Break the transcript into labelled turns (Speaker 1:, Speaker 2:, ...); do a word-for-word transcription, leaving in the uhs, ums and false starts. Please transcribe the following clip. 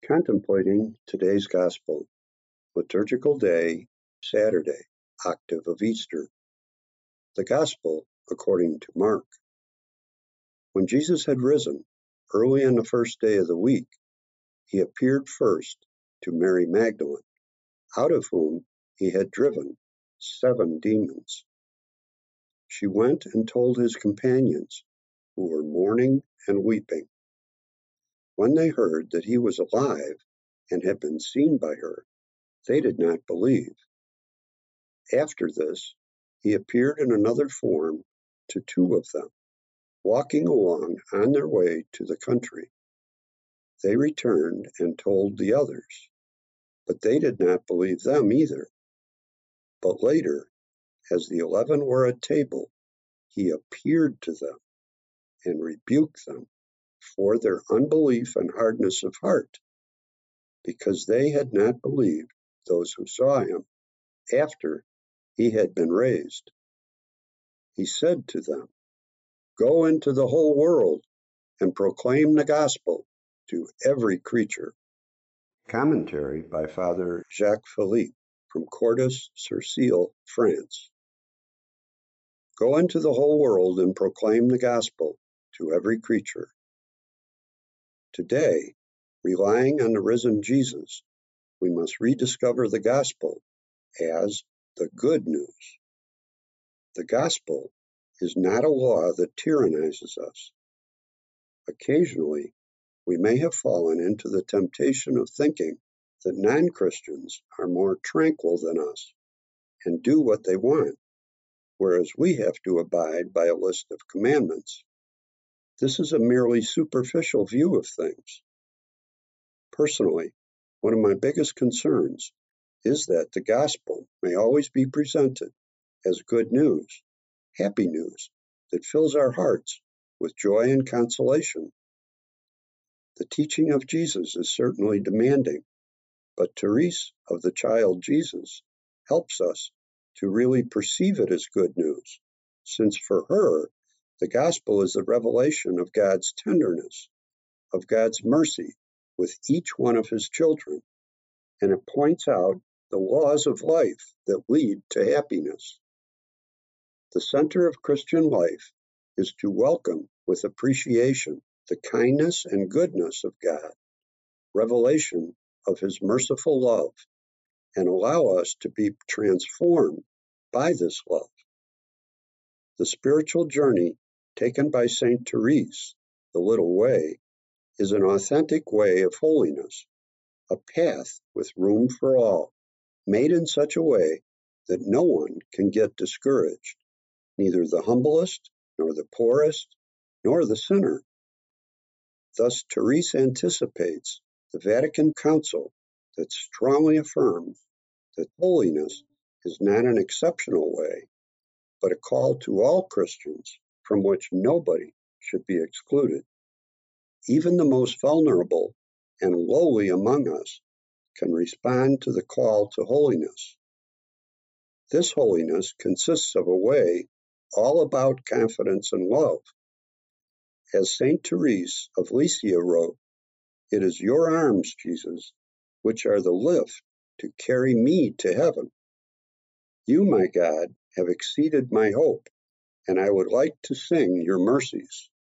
Speaker 1: Contemplating today's Gospel, Liturgical Day, Saturday, Octave of Easter. The Gospel according to Mark. When Jesus had risen, early on the first day of the week, he appeared first to Mary Magdalene, out of whom he had driven seven demons. She went and told his companions, who were mourning and weeping. When they heard that he was alive and had been seen by her, they did not believe. After this, he appeared in another form to two of them, walking along on their way to the country. They returned and told the others, but they did not believe them either. But later, as the eleven were at table, he appeared to them and rebuked them for their unbelief and hardness of heart, because they had not believed those who saw him after he had been raised. He said to them, "Go into the whole world and proclaim the gospel to every creature." Commentary by Father Jacques Philippe from Cordes sur Sille, France. Go into the whole world and proclaim the gospel to every creature. Today, relying on the risen Jesus, we must rediscover the gospel as the good news. The gospel is not a law that tyrannizes us. Occasionally, we may have fallen into the temptation of thinking that non-Christians are more tranquil than us and do what they want, whereas we have to abide by a list of commandments. This is a merely superficial view of things. Personally, one of my biggest concerns is that the gospel may always be presented as good news, happy news that fills our hearts with joy and consolation. The teaching of Jesus is certainly demanding, but Therese of the Child Jesus helps us to really perceive it as good news, since for her, the gospel is the revelation of God's tenderness, of God's mercy with each one of his children, and it points out the laws of life that lead to happiness. The center of Christian life is to welcome with appreciation the kindness and goodness of God, revelation of his merciful love, and allow us to be transformed by this love. The spiritual journey taken by Saint Therese, the Little Way, is an authentic way of holiness, a path with room for all, made in such a way that no one can get discouraged, neither the humblest, nor the poorest, nor the sinner. Thus, Therese anticipates the Vatican Council that strongly affirms that holiness is not an exceptional way, but a call to all Christians from which nobody should be excluded. Even the most vulnerable and lowly among us can respond to the call to holiness. This holiness consists of a way all about confidence and love. As Saint Therese of Lisieux wrote, "It is your arms, Jesus, which are the lift to carry me to heaven. You, my God, have exceeded my hope, and I would like to sing your mercies."